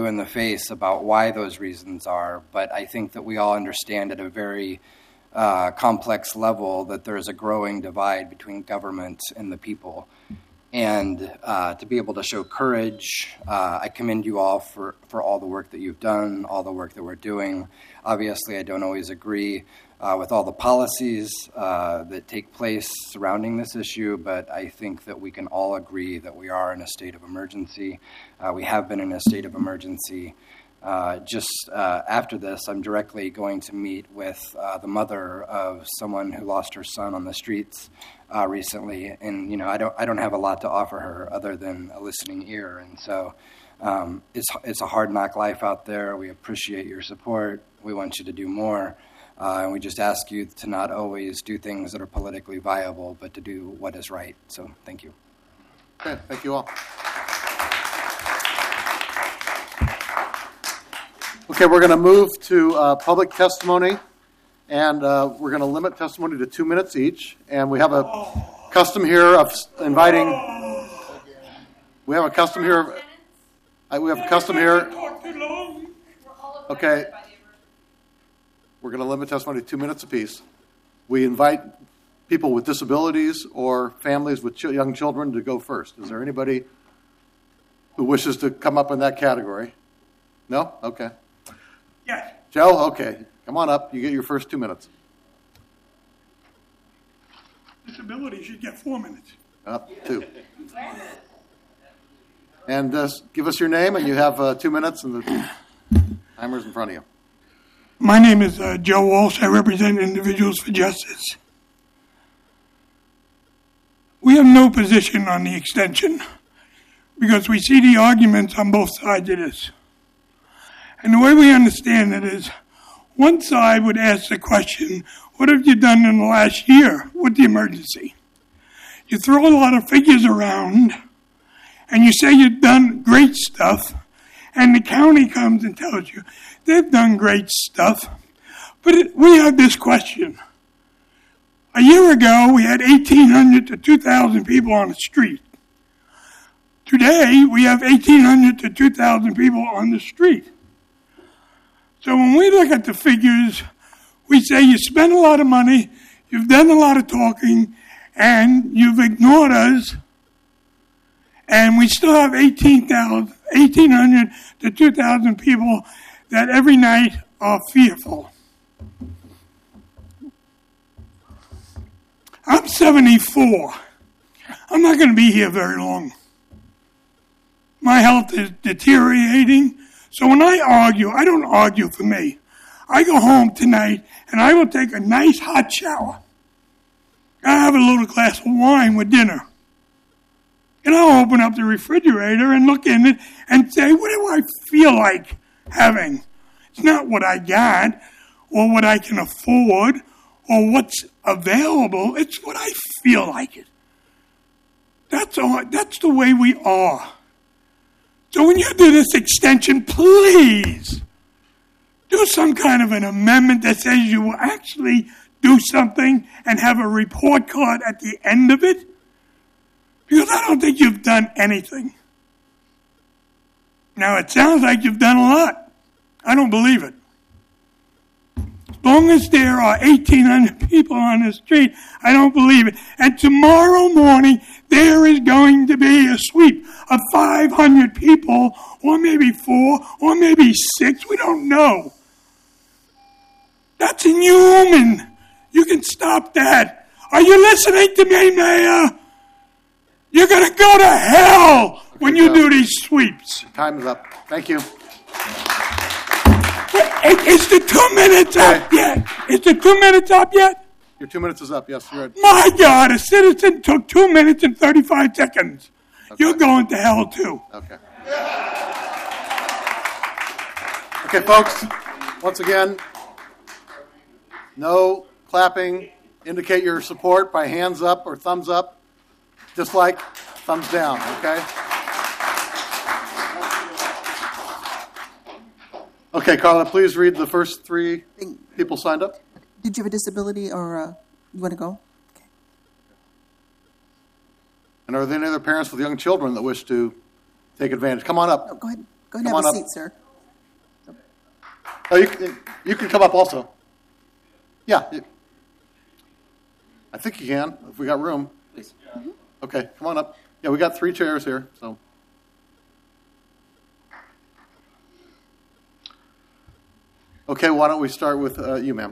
in the face about why those reasons are, but I think that we all understand at a very complex level that there is a growing divide between government and the people. And to be able to show courage, I commend you all for all the work that you've done, all the work that we're doing. Obviously, I don't always agree with all the policies that take place surrounding this issue, but I think that we can all agree that we are in a state of emergency. We have been in a state of emergency. Just after this, I'm directly going to meet with the mother of someone who lost her son on the streets recently, and I don't have a lot to offer her other than a listening ear, and so it's a hard knock life out there. We appreciate your support. We want you to do more, and we just ask you to not always do things that are politically viable, but to do what is right. So, thank you. Okay, thank you all. Okay, we're going to move to public testimony, and we're going to limit testimony to 2 minutes each. And we have a custom here of inviting. We have a custom here. We have a custom here. Okay, we're going to limit testimony to 2 minutes apiece. We invite people with disabilities or families with young children to go first. Is there anybody who wishes to come up in that category? No? Okay. Yes. Joe, okay. Come on up. You get your first 2 minutes. Disability should get 4 minutes. Up 2. And give us your name, and you have 2 minutes, and the timer's in front of you. My name is Joe Walsh. I represent Individuals for Justice. We have no position on the extension because we see the arguments on both sides of this. And the way we understand it is, one side would ask the question, what have you done in the last year with the emergency? You throw a lot of figures around, and you say you've done great stuff, and the county comes and tells you they've done great stuff. But we have this question. A year ago, we had 1,800 to 2,000 people on the street. Today, we have 1,800 to 2,000 people on the street. So when we look at the figures, we say you spend a lot of money, you've done a lot of talking, and you've ignored us, and we still have 1,800 to 2,000 people that every night are fearful. I'm 74. I'm not going to be here very long. My health is deteriorating. So when I argue, I don't argue for me. I go home tonight and I will take a nice hot shower. I have a little glass of wine with dinner. And I'll open up the refrigerator and look in it and say, what do I feel like having? It's not what I got or what I can afford or what's available. It's what I feel like it. That's all. That's the way we are. So when you do this extension, please do some kind of an amendment that says you will actually do something and have a report card at the end of it. Because I don't think you've done anything. Now, it sounds like you've done a lot. I don't believe it. As long as there are 1,800 people on the street, I don't believe it. And tomorrow morning, there is going to be a sweep of 500 people, or maybe 4, or maybe 6. We don't know. That's inhuman. You can stop that. Are you listening to me, Mayor? You're going to go to hell when you do these sweeps. Time is up. Thank you. Is the 2 minutes up yet? Is the 2 minutes up yet? Your 2 minutes is up, yes. You're right. My God, a citizen took 2 minutes and 35 seconds. Okay. You're going to hell, too. Okay. Okay, folks, once again, no clapping. Indicate your support by hands up or thumbs up. Dislike, thumbs down, okay? Okay, Carla, please read the first 3 people signed up. Did you have a disability or you want to go? Okay. And are there any other parents with young children that wish to take advantage? Come on up. No, go ahead. Go ahead and Come have on a up. seat, sir. Oh, you can come up also. Yeah. I think you can, if we got room. Please. Okay, come on up. Yeah, we got 3 chairs here, so. Okay, why don't we start with you, ma'am?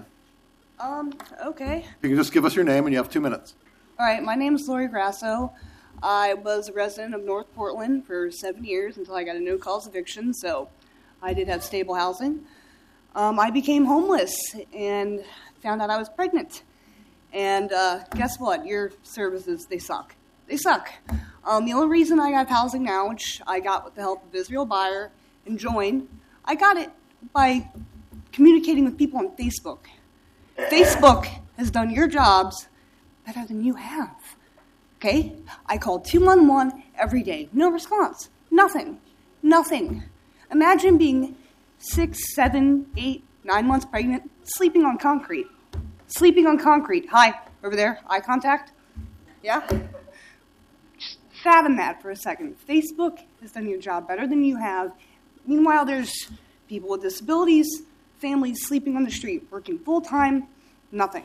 Okay. You can just give us your name, and you have 2 minutes. All right, my name is Lori Grasso. I was a resident of North Portland for 7 years until I got a no-cause eviction, so I did have stable housing. I became homeless and found out I was pregnant. And guess what? Your services, they suck. They suck. The only reason I have housing now, which I got with the help of Israel Buyer and Join, I got it by communicating with people on Facebook. Facebook has done your jobs better than you have. Okay? I called 211 every day. No response. Nothing. Nothing. Imagine being 6, 7, 8, 9 months pregnant, sleeping on concrete. Sleeping on concrete. Hi, over there. Eye contact? Yeah? Just fathom that for a second. Facebook has done your job better than you have. Meanwhile, there's people with disabilities, families sleeping on the street, working full-time, nothing.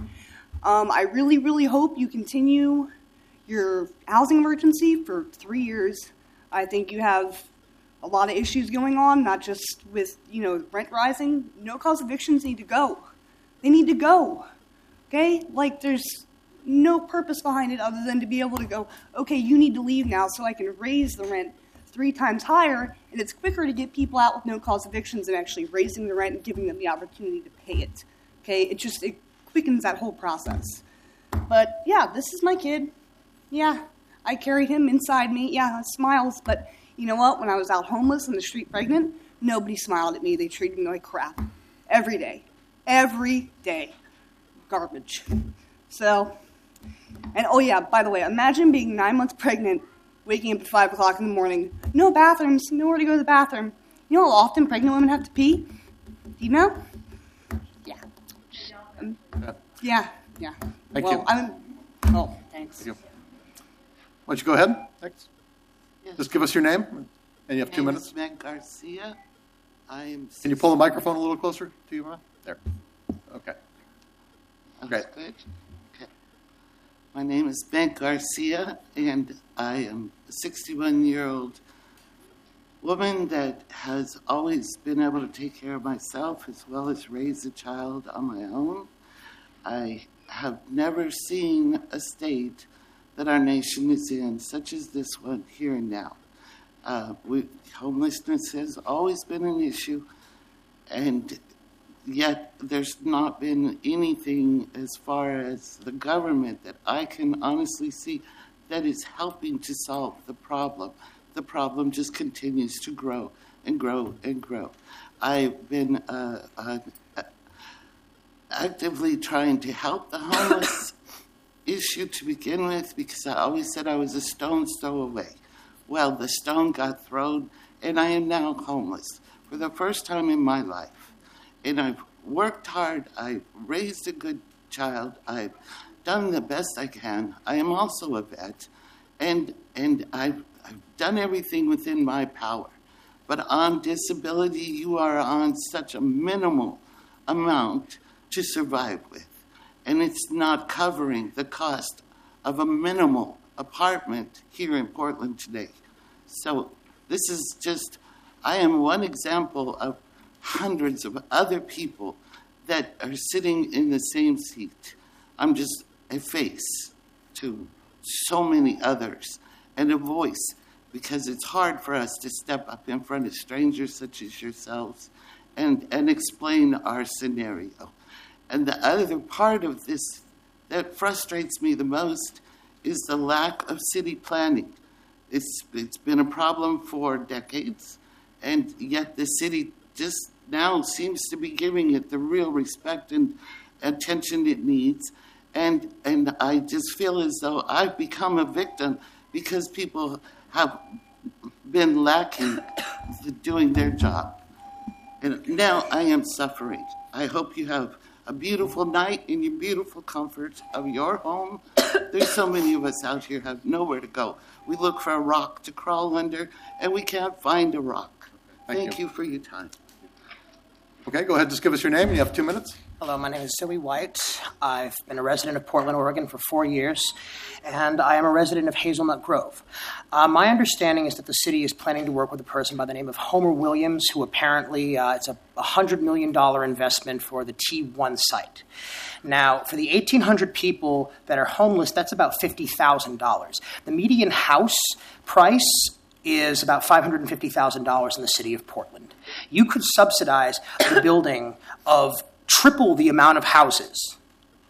I really, really hope you continue your housing emergency for 3 years. I think you have a lot of issues going on, not just with, rent rising. No-cause evictions need to go. They need to go, okay? Like, there's no purpose behind it other than to be able to go, okay, you need to leave now so I can raise the rent 3 times higher, and it's quicker to get people out with no-cause evictions than actually raising the rent and giving them the opportunity to pay it, okay? It quickens that whole process. But, yeah, this is my kid. Yeah, I carried him inside me. Yeah, smiles, but you know what? When I was out homeless in the street pregnant, nobody smiled at me. They treated me like crap. Every day. Every day. Garbage. So, and oh yeah, by the way, imagine being 9 months pregnant, waking up at 5 o'clock in the morning. No bathrooms, nowhere to go to the bathroom. You know how often pregnant women have to pee? Do you know? Yeah. Yeah. Thank well, you. Thanks. Thank you. Why don't you go ahead? Thanks. Yes. Just give us your name, and you have 2 My name minutes. is Meg Garcia. I am. Can you pull the microphone a little closer to you, Ron? There. Okay. That's Great. good. Okay. My name is Meg Garcia, and I am a 61-year-old woman that has always been able to take care of myself as well as raise a child on my own. I have never seen a state that our nation is in, such as this one here and now. Homelessness has always been an issue, and yet there's not been anything as far as the government that I can honestly see that is helping to solve the problem. The problem just continues to grow and grow and grow. I've been actively trying to help the homeless issue to begin with because I always said I was a stone's throw away. Well, the stone got thrown, and I am now homeless for the first time in my life. And I've worked hard. I've raised a good child. I've done the best I can. I am also a vet, and I've done everything within my power. But on disability, you are on such a minimal amount to survive with. And it's not covering the cost of a minimal apartment here in Portland today. So this is just, I am one example of hundreds of other people that are sitting in the same seat. I'm just a face to so many others and a voice, because it's hard for us to step up in front of strangers such as yourselves and explain our scenario. And the other part of this that frustrates me the most is the lack of city planning. It's been a problem for decades, and yet the city just now seems to be giving it the real respect and attention it needs. And I just feel as though I've become a victim because people have been lacking doing their job. And now I am suffering. I hope you have a beautiful night in your beautiful comfort of your home. There's so many of us out here have nowhere to go. We look for a rock to crawl under, and we can't find a rock. Thank you for your time. Okay, go ahead. Just give us your name. You have 2 minutes. Hello, my name is Zoe White. I've been a resident of Portland, Oregon for 4 years, and I am a resident of Hazelnut Grove. My understanding is that the city is planning to work with a person by the name of Homer Williams, who apparently it's a $100 million investment for the T1 site. Now, for the 1,800 people that are homeless, that's about $50,000. The median house price is about $550,000 in the city of Portland. You could subsidize the building of triple the amount of houses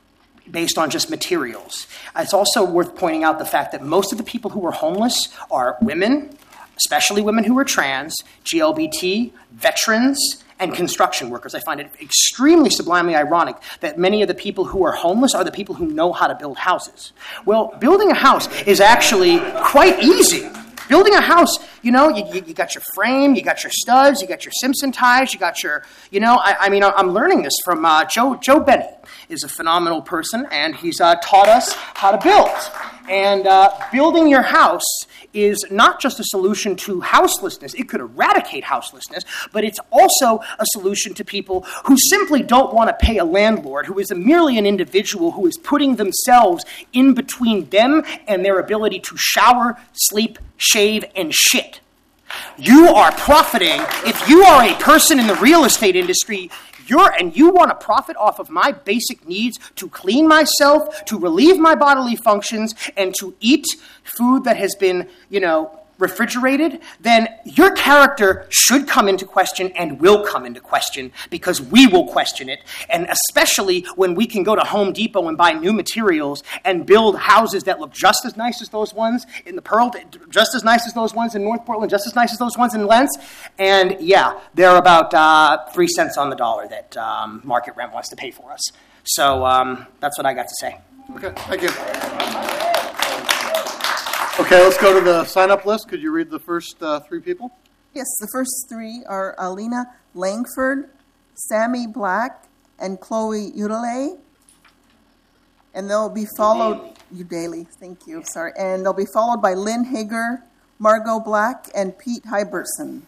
based on just materials. It's also worth pointing out the fact that most of the people who are homeless are women, especially women who are trans, GLBT, veterans, and construction workers. I find it extremely sublimely ironic that many of the people who are homeless are the people who know how to build houses. Well, building a house is actually quite easy. Building a house, you got your frame, you got your studs, you got your Simpson ties, you got your, I'm learning this from Joe Benny is a phenomenal person, and he's taught us how to build. And building your house is not just a solution to houselessness. It could eradicate houselessness, but it's also a solution to people who simply don't want to pay a landlord, who is merely an individual who is putting themselves in between them and their ability to shower, sleep, shave, and shit. You are profiting. If you are a person in the real estate industry, you want to profit off of my basic needs to clean myself, to relieve my bodily functions, and to eat food that has been, refrigerated, then your character should come into question and will come into question because we will question it. And especially when we can go to Home Depot and buy new materials and build houses that look just as nice as those ones in the Pearl, just as nice as those ones in North Portland, just as nice as those ones in Lents. And yeah, they're about 3 cents on the dollar that market rent wants to pay for us. So that's what I got to say. Okay, thank you. Okay, let's go to the sign-up list. Could you read the first 3 people? Yes, the first 3 are Alina Langford, Sammy Black, and Chloe Udale. And they'll be followed... Udale, thank you, sorry. And they'll be followed by Lynn Hager, Margot Black, and Pete Hybertson.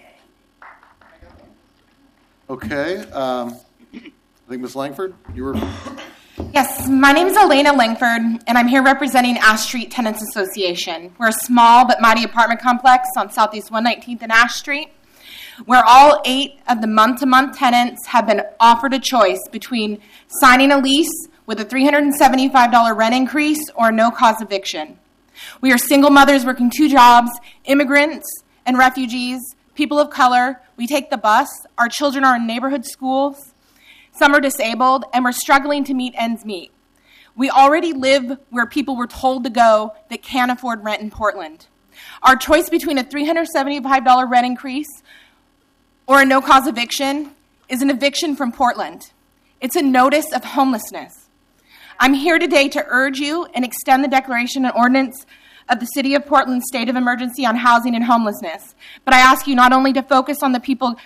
Okay, I think Ms. Langford, you were... Yes, my name is Elena Langford, and I'm here representing Ash Street Tenants Association. We're a small but mighty apartment complex on Southeast 119th and Ash Street, where all 8 of the month-to-month tenants have been offered a choice between signing a lease with a $375 rent increase or a no-cause eviction. We are single mothers working 2 jobs, immigrants and refugees, people of color. We take the bus. Our children are in neighborhood schools. Some are disabled, and we're struggling to meet ends meet. We already live where people were told to go that can't afford rent in Portland. Our choice between a $375 rent increase or a no-cause eviction is an eviction from Portland. It's a notice of homelessness. I'm here today to urge you and extend the declaration and ordinance of the City of Portland's state of emergency on housing and homelessness. But I ask you not only to focus on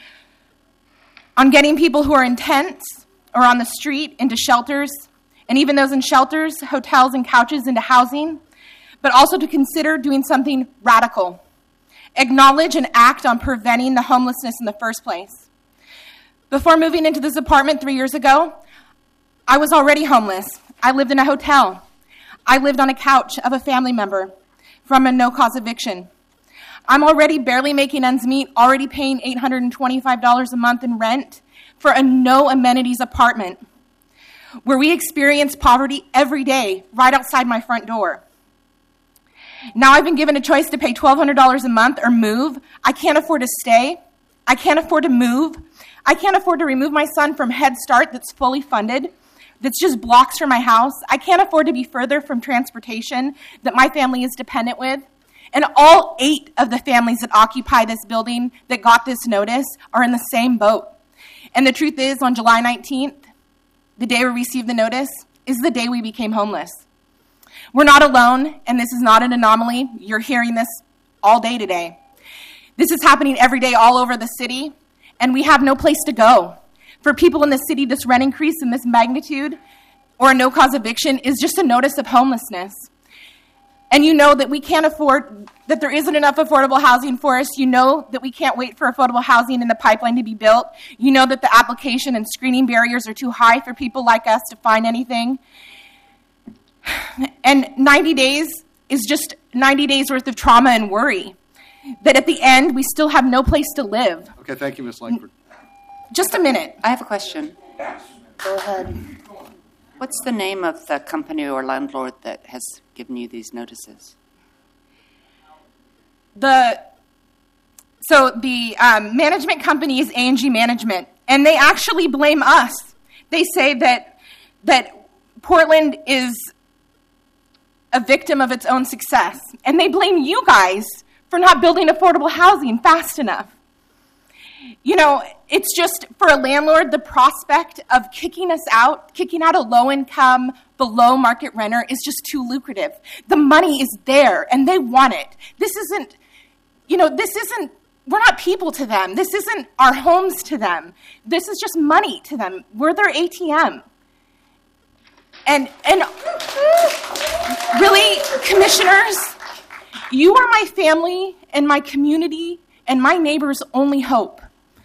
getting people who are in tents or on the street into shelters, and even those in shelters, hotels, and couches into housing, but also to consider doing something radical. Acknowledge and act on preventing the homelessness in the first place. Before moving into this apartment 3 years ago, I was already homeless. I lived in a hotel. I lived on a couch of a family member from a no-cause eviction. I'm already barely making ends meet, already paying $825 a month in rent for a no-amenities apartment where we experience poverty every day right outside my front door. Now I've been given a choice to pay $1,200 a month or move. I can't afford to stay. I can't afford to move. I can't afford to remove my son from Head Start that's fully funded, that's just blocks from my house. I can't afford to be further from transportation that my family is dependent with. And all 8 of the families that occupy this building that got this notice are in the same boat. And the truth is, on July 19th, the day we received the notice, is the day we became homeless. We're not alone, and this is not an anomaly. You're hearing this all day today. This is happening every day all over the city, and we have no place to go. For people in the city, this rent increase in this magnitude or a no-cause eviction is just a notice of homelessness. and you know that we can't afford, that there isn't enough affordable housing for us. You know that we can't wait for affordable housing in the pipeline to be built. You know that the application and screening barriers are too high for people like us to find anything. And 90 days is just 90 days worth of trauma and worry. That at the end, we still have no place to live. Okay, thank you, Ms. Langford. Just a minute. I have a question. Go ahead. What's the name of the company or landlord that has given you these notices? The management company is A&G Management, and they actually blame us. They say that Portland is a victim of its own success, and they blame you guys for not building affordable housing fast enough. You know, it's just, for a landlord, the prospect of kicking out a low-income, below-market renter is just too lucrative. The money is there, and they want it. We're not people to them. This isn't our homes to them. This is just money to them. We're their ATM. And really, commissioners, you are my family and my community and my neighbor's only hope.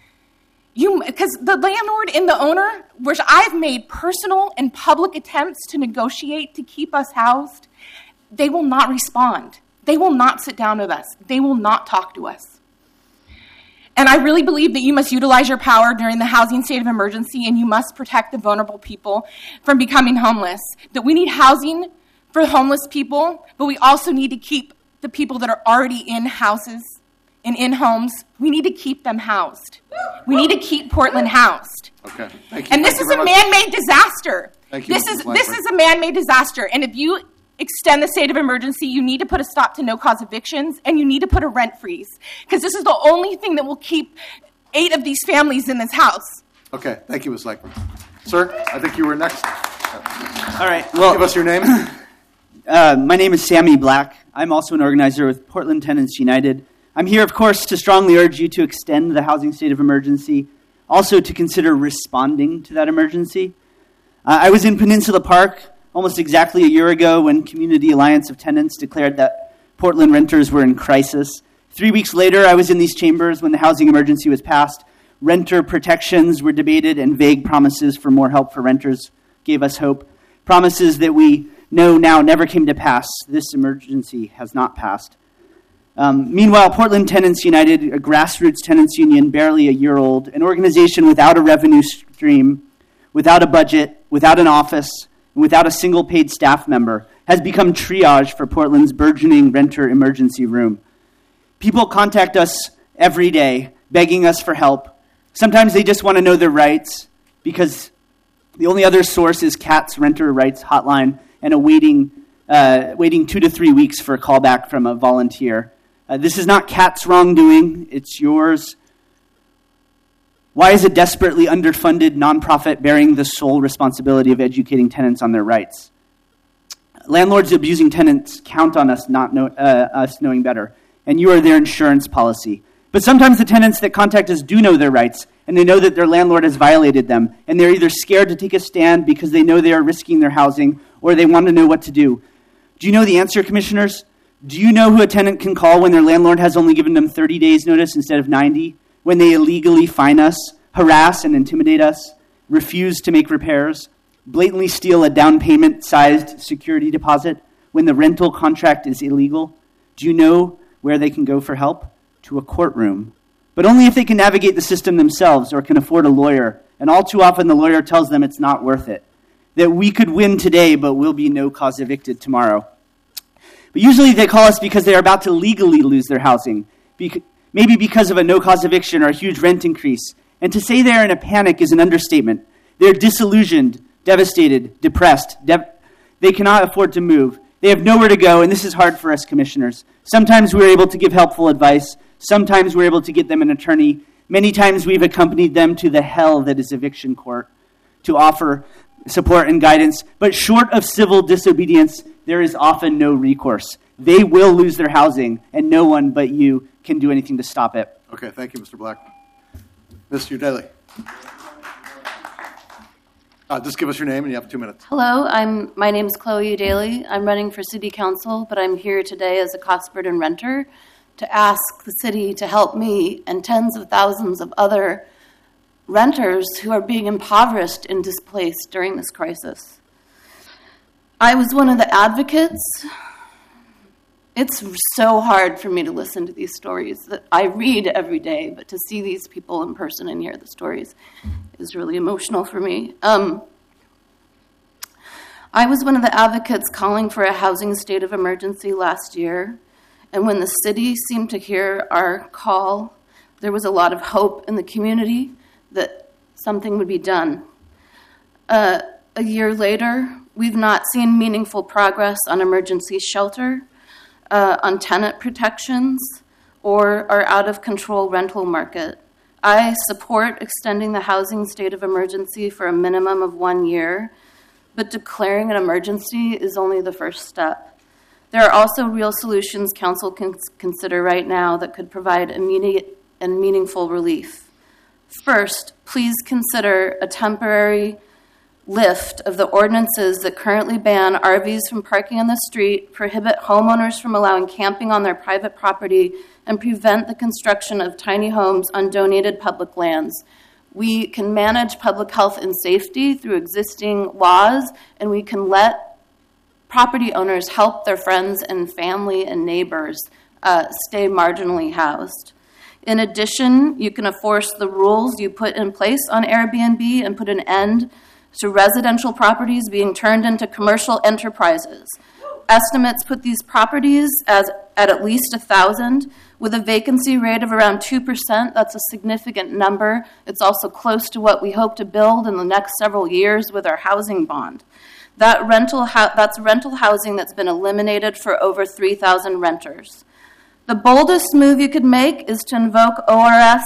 Because the landlord and the owner, which I've made personal and public attempts to negotiate to keep us housed, they will not respond. They will not sit down with us. They will not talk to us. And I really believe that you must utilize your power during the housing state of emergency, and you must protect the vulnerable people from becoming homeless. That we need housing for homeless people, but we also need to keep the people that are already in houses and in homes. We need to keep them housed. We need to keep Portland housed. Okay, thank you. And this is a man-made disaster. Thank you, This Mrs. is a man-made disaster. And if you extend the state of emergency, you need to put a stop to no-cause evictions, and you need to put a rent freeze, because this is the only thing that will keep 8 of these families in this house. Okay, thank you, Ms. Langford. Sir, I think you were next. All right. Well, give us your name. My name is Sammy Black. I'm also an organizer with Portland Tenants United. I'm here, of course, to strongly urge you to extend the housing state of emergency, also to consider responding to that emergency. I was in Peninsula Park almost exactly a year ago when Community Alliance of Tenants declared that Portland renters were in crisis. 3 weeks later, I was in these chambers when the housing emergency was passed. Renter protections were debated, and vague promises for more help for renters gave us hope. Promises that we know now never came to pass. This emergency has not passed. Meanwhile, Portland Tenants United, a grassroots tenants union, barely a year old, an organization without a revenue stream, without a budget, without an office, and without a single paid staff member, has become triage for Portland's burgeoning renter emergency room. People contact us every day, begging us for help. Sometimes they just want to know their rights, because the only other source is CAT's Renter Rights Hotline and waiting 2 to 3 weeks for a callback from a volunteer. This is not CAT's wrongdoing, it's yours. Why is a desperately underfunded nonprofit bearing the sole responsibility of educating tenants on their rights? Landlords abusing tenants count on us us knowing better, and you are their insurance policy. But sometimes the tenants that contact us do know their rights, and they know that their landlord has violated them, and they're either scared to take a stand because they know they are risking their housing, or they want to know what to do. Do you know the answer, commissioners? Do you know who a tenant can call when their landlord has only given them 30 days notice instead of 90? When they illegally fine us, harass and intimidate us, refuse to make repairs, blatantly steal a down payment-sized security deposit when the rental contract is illegal? Do you know where they can go for help? To a courtroom. But only if they can navigate the system themselves or can afford a lawyer. And all too often the lawyer tells them it's not worth it. That we could win today, but we'll be no-cause evicted tomorrow. But usually they call us because they are about to legally lose their housing, maybe because of a no-cause eviction or a huge rent increase. And to say they're in a panic is an understatement. They're disillusioned, devastated, depressed. They cannot afford to move. They have nowhere to go, and this is hard for us commissioners. Sometimes we're able to give helpful advice. Sometimes we're able to get them an attorney. Many times we've accompanied them to the hell that is eviction court to offer support and guidance. But short of civil disobedience, there is often no recourse. They will lose their housing, and no one but you can do anything to stop it. Okay, thank you, Mr. Black. Ms. Udeli. Just give us your name and you have 2 minutes. Hello, my name is Chloe Daly. I'm running for city council, but I'm here today as a cost burden renter to ask the city to help me and tens of thousands of other renters who are being impoverished and displaced during this crisis. I was one of the advocates. It's so hard for me to listen to these stories that I read every day, but to see these people in person and hear the stories is really emotional for me. I was one of the advocates calling for a housing state of emergency last year, and when the city seemed to hear our call, there was a lot of hope in the community that something would be done. A year later, we've not seen meaningful progress on emergency shelter, on tenant protections, or our out-of-control rental market. I support extending the housing state of emergency for a minimum of 1 year, but declaring an emergency is only the first step. There are also real solutions council can consider right now that could provide immediate and meaningful relief. First, please consider a temporary lift of the ordinances that currently ban RVs from parking on the street, prohibit homeowners from allowing camping on their private property, and prevent the construction of tiny homes on donated public lands. We can manage public health and safety through existing laws, and we can let property owners help their friends and family and neighbors stay marginally housed. In addition, you can enforce the rules you put in place on Airbnb and put an end to residential properties being turned into commercial enterprises. Estimates put these properties at least 1,000, with a vacancy rate of around 2%. That's a significant number. It's also close to what we hope to build in the next several years with our housing bond. That's rental housing that's been eliminated for over 3,000 renters. The boldest move you could make is to invoke ORS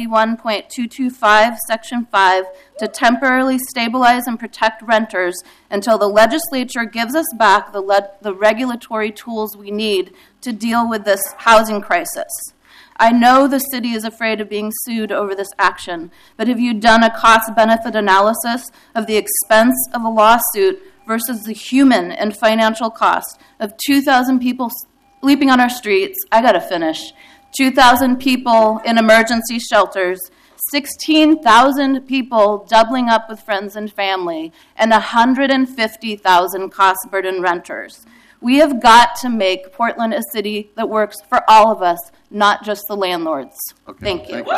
91.225, Section 5, to temporarily stabilize and protect renters until the legislature gives us back the regulatory tools we need to deal with this housing crisis. I know the city is afraid of being sued over this action, but have you done a cost-benefit analysis of the expense of a lawsuit versus the human and financial cost of 2,000 people sleeping on our streets? I gotta finish. 2,000 people in emergency shelters, 16,000 people doubling up with friends and family, and 150,000 cost-burden renters. We have got to make Portland a city that works for all of us, not just the landlords. Okay. Thank you.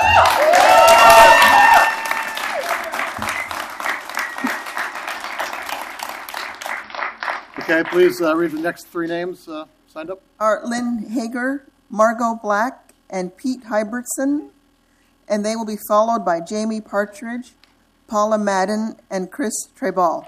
Okay, please read the next three names signed up. Are Lynn Hager, Margot Black, and Pete Hybertson, and they will be followed by Jamie Partridge, Paula Madden, and Chris Treball.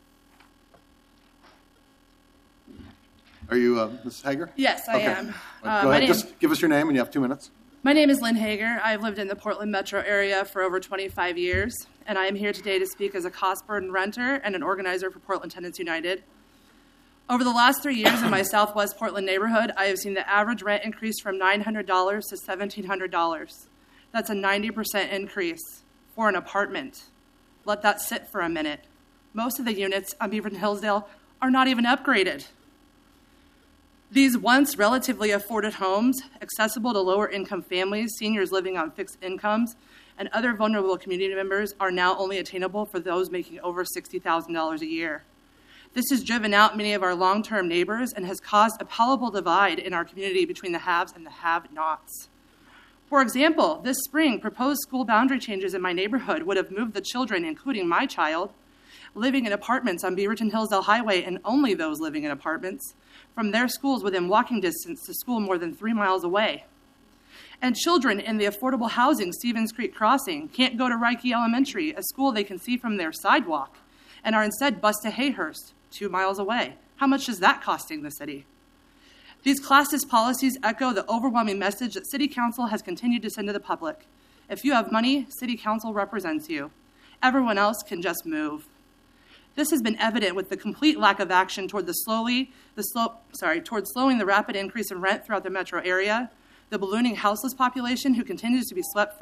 Are you Mrs. Hager? Yes, I am. Go ahead. Just give us your name, and you have 2 minutes. My name is Lynn Hager. I've lived in the Portland metro area for over 25 years, and I am here today to speak as a cost-burden renter and an organizer for Portland Tenants United. Over the last 3 years in my Southwest Portland neighborhood, I have seen the average rent increase from $900 to $1,700. That's a 90% increase for an apartment. Let that sit for a minute. Most of the units on Beaverton Hillsdale are not even upgraded. These once relatively afforded homes, accessible to lower-income families, seniors living on fixed incomes, and other vulnerable community members, are now only attainable for those making over $60,000 a year. This has driven out many of our long-term neighbors and has caused a palpable divide in our community between the haves and the have-nots. For example, this spring, proposed school boundary changes in my neighborhood would have moved the children, including my child, living in apartments on Beaverton Hillsdale Highway, and only those living in apartments, from their schools within walking distance to school more than 3 miles away. And children in the affordable housing Stevens Creek Crossing can't go to Reike Elementary, a school they can see from their sidewalk, and are instead bused to Hayhurst, 2 miles away. How much is that costing the city? These classist policies echo the overwhelming message that City Council has continued to send to the public. If you have money, City Council represents you. Everyone else can just move. This has been evident with the complete lack of action toward slowing the rapid increase in rent throughout the metro area, the ballooning houseless population who continues to be swept from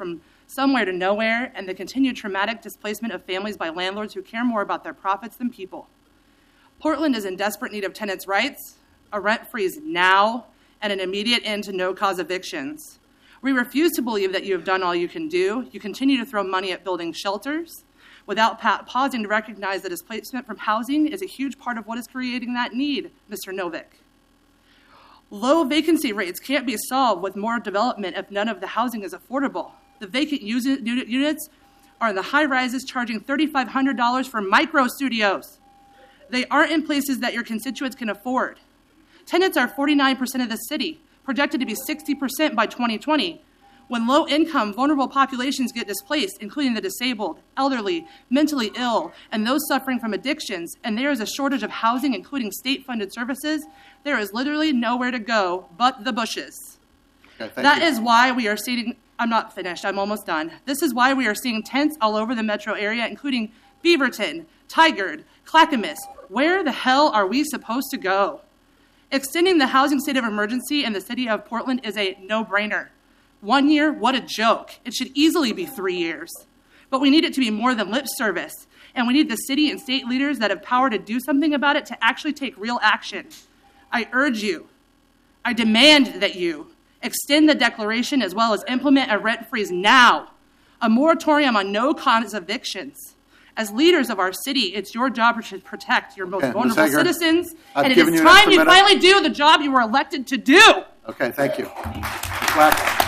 somewhere to nowhere, and the continued traumatic displacement of families by landlords who care more about their profits than people. Portland is in desperate need of tenants' rights, a rent freeze now, and an immediate end to no-cause evictions. We refuse to believe that you have done all you can do. You continue to throw money at building shelters without pausing to recognize that displacement from housing is a huge part of what is creating that need, Mr. Novick. Low vacancy rates can't be solved with more development if none of the housing is affordable. The vacant units are in the high-rises charging $3,500 for micro studios. They aren't in places that your constituents can afford. Tenants are 49% of the city, projected to be 60% by 2020. When low-income, vulnerable populations get displaced, including the disabled, elderly, mentally ill, and those suffering from addictions, and there is a shortage of housing, including state-funded services, there is literally nowhere to go but the bushes. Okay, That is why we are seeing, I'm not finished, I'm almost done. This is why we are seeing tents all over the metro area, including Beaverton, Tigard, Clackamas. Where the hell are we supposed to go? Extending the housing state of emergency in the city of Portland is a no-brainer. 1 year, what a joke. It should easily be 3 years. But we need it to be more than lip service. And we need the city and state leaders that have power to do something about it to actually take real action. I urge you, I demand that you extend the declaration as well as implement a rent freeze now, a moratorium on no-cause evictions. As leaders of our city, it's your job to protect your most vulnerable citizens, and it is time you finally do the job you were elected to do. Okay, thank you. Ms. Black.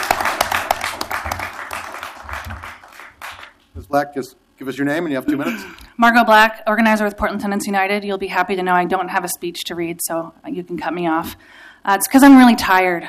Ms. Black, just give us your name, and you have 2 minutes. Margot Black, organizer with Portland Tenants United. You'll be happy to know I don't have a speech to read, so you can cut me off. It's because I'm really tired.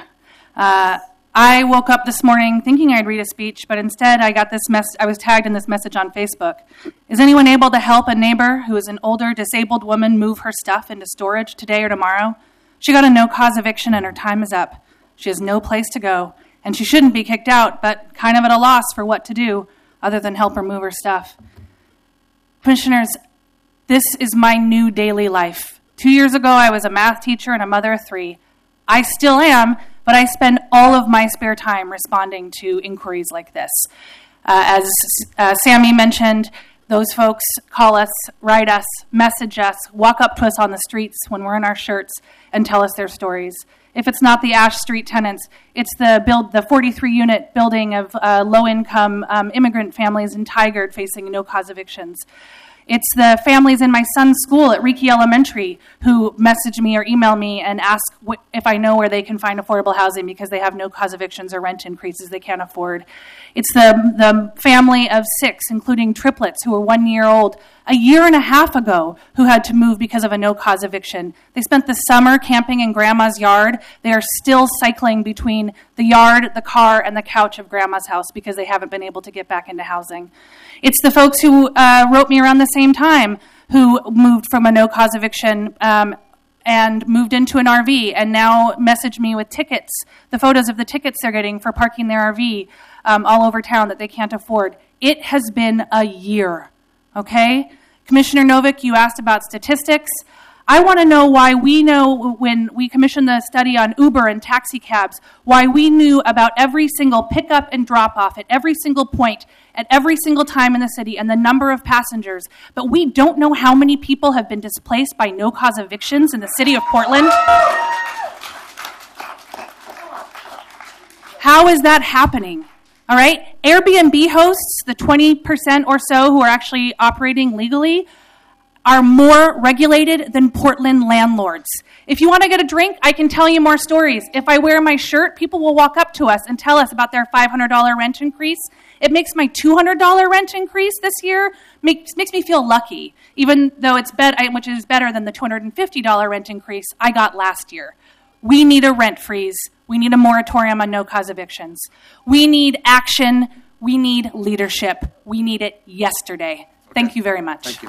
I woke up this morning thinking I'd read a speech, but instead I got this I was tagged in this message on Facebook. Is anyone able to help a neighbor who is an older, disabled woman move her stuff into storage today or tomorrow? She got a no-cause eviction and her time is up. She has no place to go, and she shouldn't be kicked out, but kind of at a loss for what to do other than help her move her stuff. Commissioners, this is my new daily life. 2 years ago, I was a math teacher and a mother of 3. I still am, but I spend all of my spare time responding to inquiries like this. As Sammy mentioned, those folks call us, write us, message us, walk up to us on the streets when we're in our shirts and tell us their stories. If it's not the Ash Street tenants, it's the 43-unit building of low-income immigrant families in Tigard facing no-cause evictions. It's the families in my son's school at Reiki Elementary who message me or email me and ask if I know where they can find affordable housing because they have no-cause evictions or rent increases they can't afford. It's the family of 6, including triplets who were 1 year old, a year and a half ago, who had to move because of a no-cause eviction. They spent the summer camping in Grandma's yard. They are still cycling between the yard, the car, and the couch of Grandma's house because they haven't been able to get back into housing. It's the folks who wrote me around the same time who moved from a no-cause eviction and moved into an RV and now message me with tickets, the photos of the tickets they're getting for parking their RV all over town that they can't afford. It has been a year, okay? Commissioner Novick, you asked about statistics. I want to know why we know when we commissioned the study on Uber and taxi cabs, why we knew about every single pickup and drop-off at every single point, at every single time in the city, and the number of passengers, but we don't know how many people have been displaced by no-cause evictions in the city of Portland? How is that happening? All right? Airbnb hosts, the 20% or so who are actually operating legally, are more regulated than Portland landlords. If you want to get a drink, I can tell you more stories. If I wear my shirt, people will walk up to us and tell us about their $500 rent increase. It makes my $200 rent increase this year, makes me feel lucky, even though it's which is better than the $250 rent increase I got last year. We need a rent freeze. We need a moratorium on no-cause evictions. We need action. We need leadership. We need it yesterday. Okay. Thank you very much. Thank you.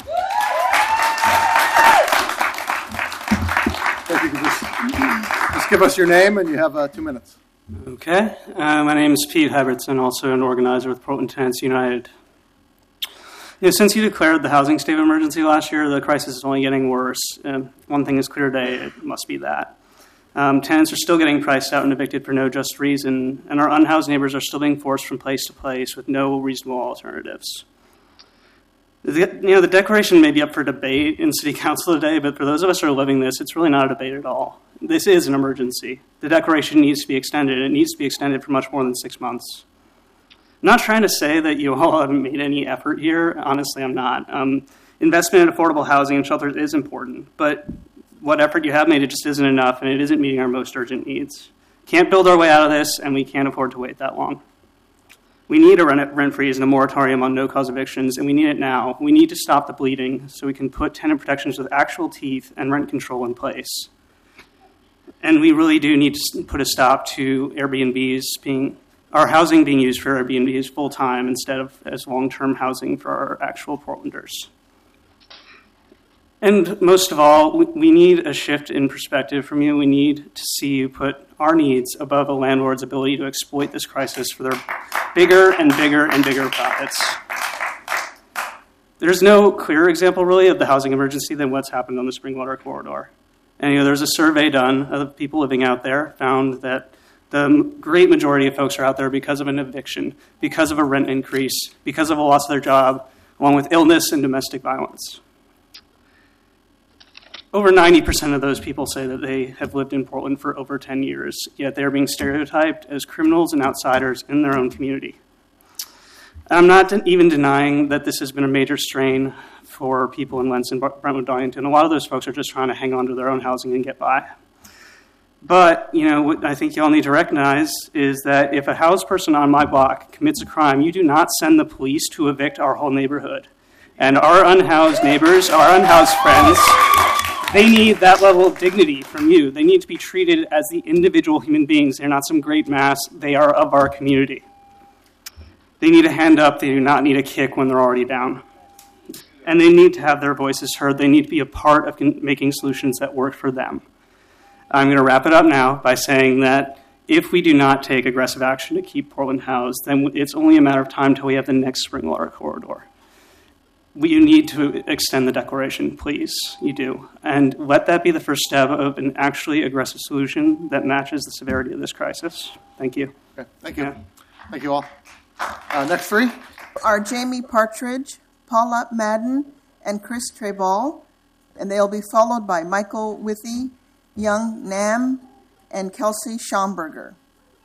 If you could just give us your name, and you have 2 minutes. Okay. My name is Pete Hebertson, also an organizer with Portland Tenants United. Since you declared the housing state of emergency last year, the crisis is only getting worse. One thing is clear today, it must be that. Tenants are still getting priced out and evicted for no just reason, and our unhoused neighbors are still being forced from place to place with no reasonable alternatives. The declaration may be up for debate in City Council today, but for those of us who are living this, it's really not a debate at all. This is an emergency. The declaration needs to be extended, and it needs to be extended for much more than 6 months. I'm not trying to say that you all haven't made any effort here. Honestly, I'm not. Investment in affordable housing and shelters is important, but what effort you have made, it just isn't enough, and it isn't meeting our most urgent needs. Can't build our way out of this, and we can't afford to wait that long. We need a rent freeze and a moratorium on no-cause evictions, and we need it now. We need to stop the bleeding so we can put tenant protections with actual teeth and rent control in place. And we really do need to put a stop to our housing being used for Airbnbs full-time instead of as long-term housing for our actual Portlanders. And most of all, we need a shift in perspective from you. We need to see you put our needs above a landlord's ability to exploit this crisis for their bigger and bigger and bigger profits. There's no clearer example, really, of the housing emergency than what's happened on the Springwater Corridor. And there's a survey done of people living out there, found that the great majority of folks are out there because of an eviction, because of a rent increase, because of a loss of their job, along with illness and domestic violence. Over 90% of those people say that they have lived in Portland for over 10 years, yet they're being stereotyped as criminals and outsiders in their own community. I'm not even denying that this has been a major strain for people in Lents and Brentwood Darlington. A lot of those folks are just trying to hang on to their own housing and get by. But, what I think you all need to recognize is that if a housed person on my block commits a crime, you do not send the police to evict our whole neighborhood. And our unhoused neighbors, our unhoused friends, they need that level of dignity from you. They need to be treated as the individual human beings. They're not some great mass. They are of our community. They need a hand up. They do not need a kick when they're already down. And they need to have their voices heard. They need to be a part of making solutions that work for them. I'm going to wrap it up now by saying that if we do not take aggressive action to keep Portland housed, then it's only a matter of time until we have the next Springwater Corridor. You need to extend the declaration, please. You do. And let that be the first step of an actually aggressive solution that matches the severity of this crisis. Thank you. Okay, thank you. Yeah. Thank you all. Next three are Jamie Partridge, Paula Madden, and Chris Treball, and they'll be followed by Michael Withy, Young Nam, and Kelsey Schomburger.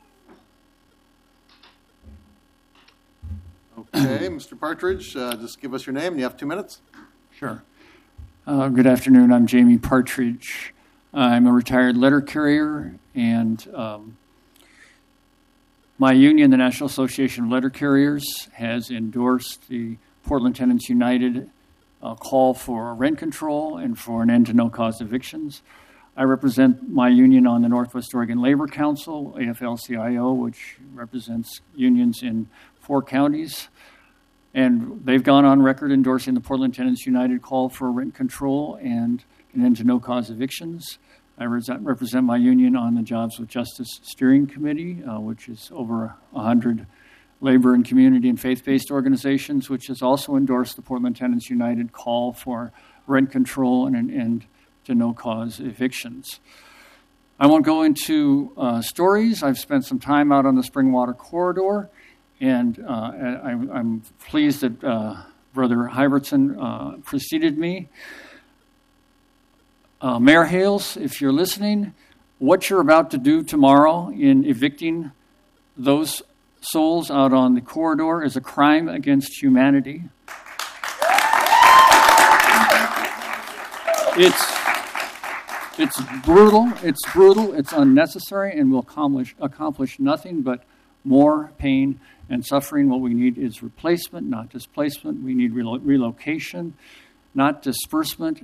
Okay, Mr. Partridge, just give us your name. You have 2 minutes. Sure. Good afternoon. I'm Jamie Partridge. I'm a retired letter carrier, and my union, the National Association of Letter Carriers, has endorsed the Portland Tenants United call for rent control and for an end to no-cause evictions. I represent my union on the Northwest Oregon Labor Council, AFL-CIO, which represents unions in 4 counties. And they've gone on record endorsing the Portland Tenants United call for rent control and an end to no-cause evictions. I represent my union on the Jobs with Justice Steering Committee, which is over 100 labor and community and faith-based organizations, which has also endorsed the Portland Tenants United call for rent control and an end to no-cause evictions. I won't go into stories. I've spent some time out on the Springwater Corridor, and I'm pleased that Brother Hybertson preceded me. Mayor Hales, if you're listening, what you're about to do tomorrow in evicting those souls out on the corridor is a crime against humanity. It's brutal, it's unnecessary, and will accomplish nothing but more pain and suffering. What we need is replacement, not displacement. We need relocation, not disbursement.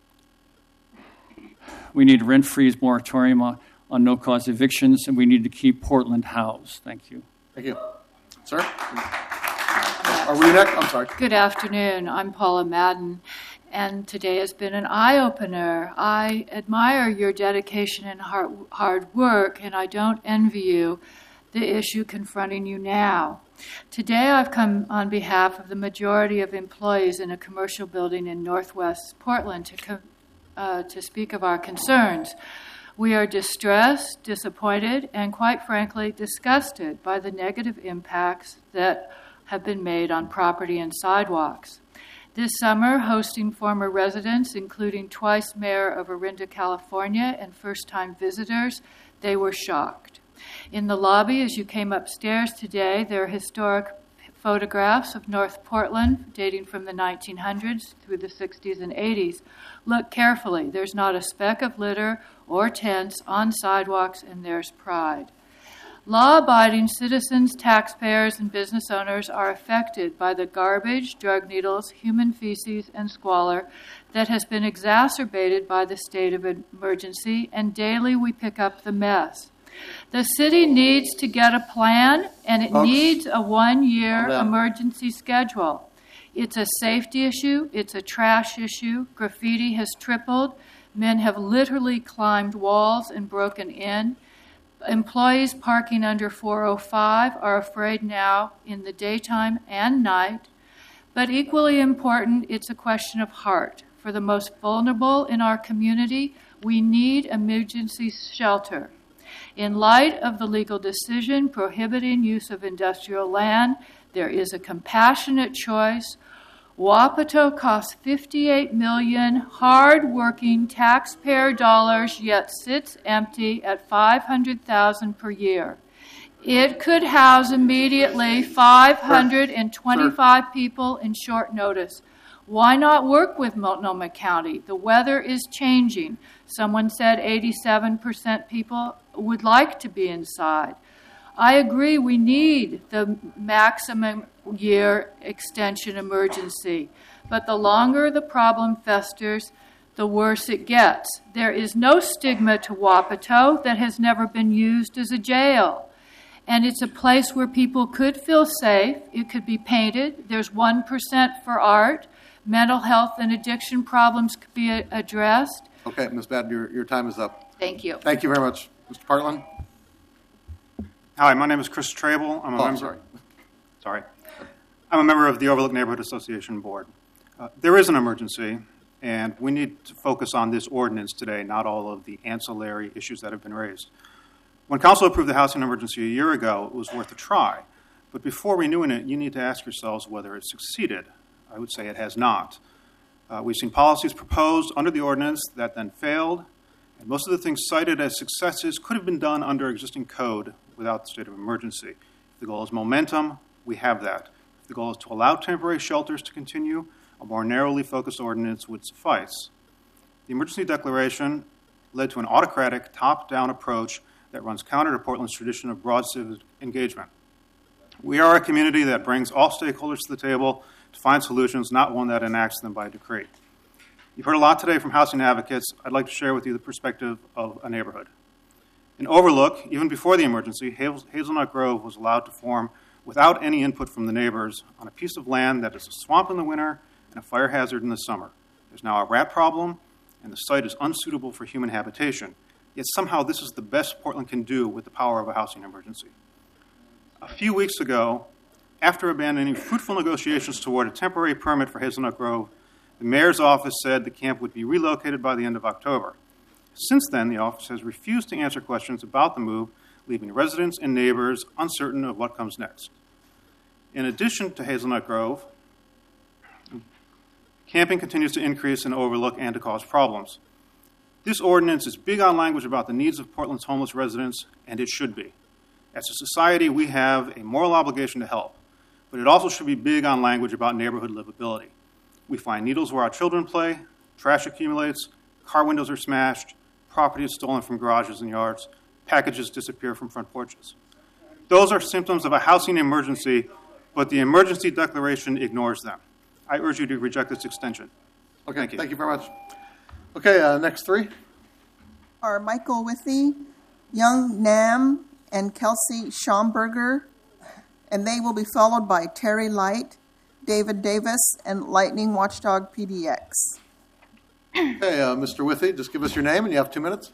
We need a rent freeze moratorium on no-cause evictions, and we need to keep Portland housed. Thank you. Thank you. Sir? Are we next? I'm sorry. Good afternoon. I'm Paula Madden, and today has been an eye-opener. I admire your dedication and hard work, and I don't envy you the issue confronting you now. Today I've come on behalf of the majority of employees in a commercial building in Northwest Portland to speak of our concerns. We are distressed, disappointed, and quite frankly, disgusted by the negative impacts that have been made on property and sidewalks. This summer, hosting former residents, including twice mayor of Orinda, California, and first-time visitors, they were shocked. In the lobby, as you came upstairs today, there are historic photographs of North Portland dating from the 1900s through the 60s and 80s. Look carefully. There's not a speck of litter or tents on sidewalks, and there's pride. Law-abiding citizens, taxpayers, and business owners are affected by the garbage, drug needles, human feces, and squalor that has been exacerbated by the state of emergency, and daily we pick up the mess. The city needs to get a plan, and it needs a one-year emergency schedule. It's a safety issue. It's a trash issue. Graffiti has tripled. Men have literally climbed walls and broken in. Employees parking under 405 are afraid now in the daytime and night. But equally important, it's a question of heart. For the most vulnerable in our community, we need emergency shelter. In light of the legal decision prohibiting use of industrial land, there is a compassionate choice. Wapato costs $58 million hard-working taxpayer dollars, yet sits empty at $500,000 per year. It could house immediately 525 people in short notice. Why not work with Multnomah County? The weather is changing. Someone said 87% people would like to be inside. I agree we need the maximum year extension emergency, but the longer the problem festers, the worse it gets. There is no stigma to Wapato that has never been used as a jail. And it's a place where people could feel safe. It could be painted. There's 1% for art. Mental health and addiction problems could be addressed. Okay, Ms. Madden, your time is up. Thank you. Thank you very much. Mr. Partland? Hi, my name is Chris Trable. I'm a member of the Overlook Neighborhood Association Board. There is an emergency, and we need to focus on this ordinance today, not all of the ancillary issues that have been raised. When Council approved the housing emergency a year ago, it was worth a try. But before renewing it, you need to ask yourselves whether it succeeded. I would say it has not. We've seen policies proposed under the ordinance that then failed, and most of the things cited as successes could have been done under existing code without the state of emergency. If the goal is momentum, we have that. If the goal is to allow temporary shelters to continue, a more narrowly focused ordinance would suffice. The emergency declaration led to an autocratic, top-down approach that runs counter to Portland's tradition of broad civic engagement. We are a community that brings all stakeholders to the table to find solutions, not one that enacts them by decree. You've heard a lot today from housing advocates. I'd like to share with you the perspective of a neighborhood. In Overlook, even before the emergency, Hazelnut Grove was allowed to form without any input from the neighbors on a piece of land that is a swamp in the winter and a fire hazard in the summer. There's now a rat problem, and the site is unsuitable for human habitation. Yet somehow this is the best Portland can do with the power of a housing emergency. A few weeks ago, after abandoning fruitful negotiations toward a temporary permit for Hazelnut Grove, the mayor's office said the camp would be relocated by the end of October. Since then, the office has refused to answer questions about the move, leaving residents and neighbors uncertain of what comes next. In addition to Hazelnut Grove, camping continues to increase in Overlook and to cause problems. This ordinance is big on language about the needs of Portland's homeless residents, and it should be. As a society, we have a moral obligation to help, but it also should be big on language about neighborhood livability. We find needles where our children play, trash accumulates, car windows are smashed, property is stolen from garages and yards, packages disappear from front porches. Those are symptoms of a housing emergency, but the emergency declaration ignores them. I urge you to reject this extension. Okay, thank you very much. Okay, next three are Michael Withy, Young Nam, and Kelsey Schomburger, and they will be followed by Terry Light, David Davis, and Lightning Watchdog PDX. Okay, Mr. Withy, just give us your name, and you have 2 minutes.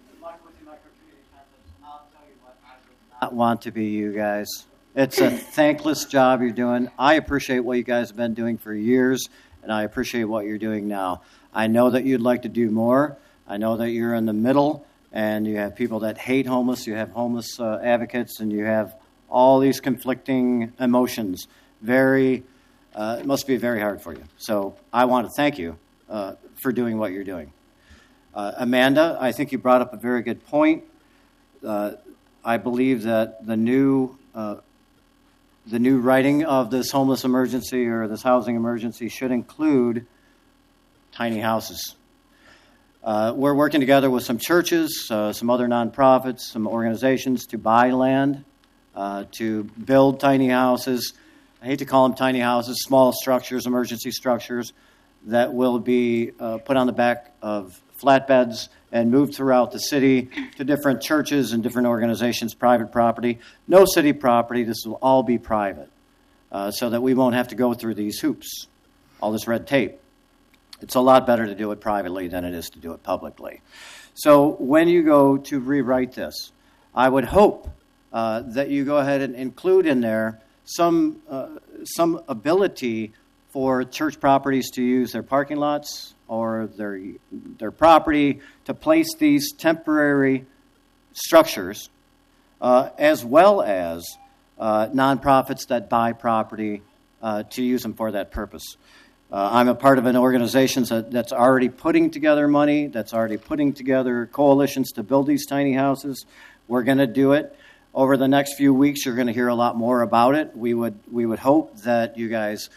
I want to be you guys. It's a thankless job you're doing. I appreciate what you guys have been doing for years, and I appreciate what you're doing now. I know that you'd like to do more. I know that you're in the middle, and you have people that hate homeless, you have homeless advocates, and you have all these conflicting emotions. It must be very hard for you. So I want to thank you for doing what you're doing. Amanda, I think you brought up a very good point. I believe that the new writing of this homeless emergency or this housing emergency should include tiny houses. We're working together with some churches, some other nonprofits, some organizations to buy land, to build tiny houses. I hate to call them tiny houses, small structures, emergency structures that will be put on the back of flatbeds and moved throughout the city to different churches and different organizations, private property. No city property. This will all be private so that we won't have to go through these hoops, all this red tape. It's a lot better to do it privately than it is to do it publicly. So when you go to rewrite this, I would hope that you go ahead and include in there some ability for church properties to use their parking lots or their property to place these temporary structures, as well as nonprofits that buy property to use them for that purpose. I'm a part of an organization that's already putting together money, that's already putting together coalitions to build these tiny houses. We're going to do it. Over the next few weeks, you're going to hear a lot more about it. We would hope that you guys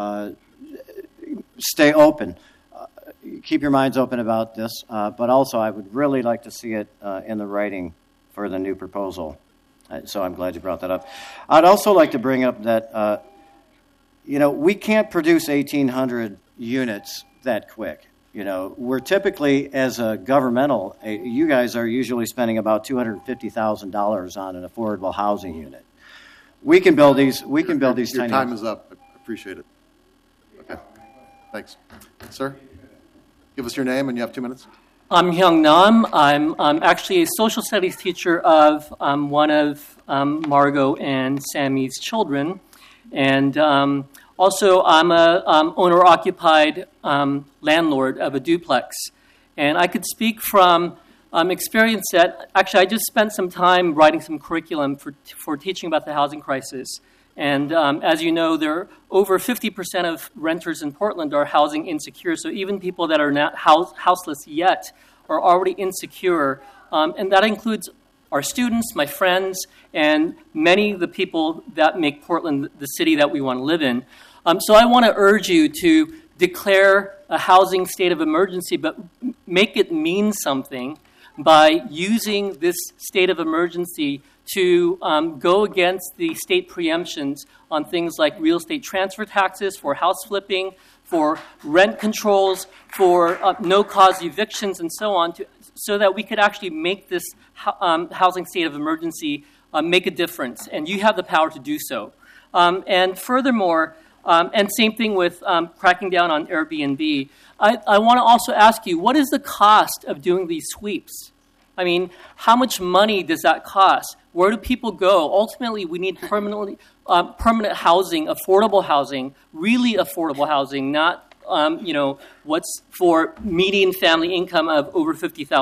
stay open. Keep your minds open about this, but also I would really like to see it in the writing for the new proposal. So I'm glad you brought that up. I'd also like to bring up that, we can't produce 1,800 units that quick. We're typically, as a governmental, you guys are usually spending about $250,000 on an affordable housing unit. We can build these. Your time is up. I appreciate it. Okay. Thanks, sir. Give us your name, and you have 2 minutes. I'm Hyung Nam. I'm actually a social studies teacher of one of Margot and Sammy's children, and also I'm a owner-occupied landlord of a duplex. And I could speak from experience that actually I just spent some time writing some curriculum for teaching about the housing crisis. And as you know, there are over 50% of renters in Portland are housing insecure. So even people that are not houseless yet are already insecure. And that includes our students, my friends, and many of the people that make Portland the city that we want to live in. So I want to urge you to declare a housing state of emergency, but make it mean something by using this state of emergency to go against the state preemptions on things like real estate transfer taxes, for house flipping, for rent controls, for no-cause evictions, and so on, so that we could actually make this housing state of emergency make a difference. And you have the power to do so. And furthermore, and same thing with cracking down on Airbnb, I want to also ask you, what is the cost of doing these sweeps? I mean, how much money does that cost? Where do people go? Ultimately, we need permanent housing, affordable housing, really affordable housing, not what's for median family income of over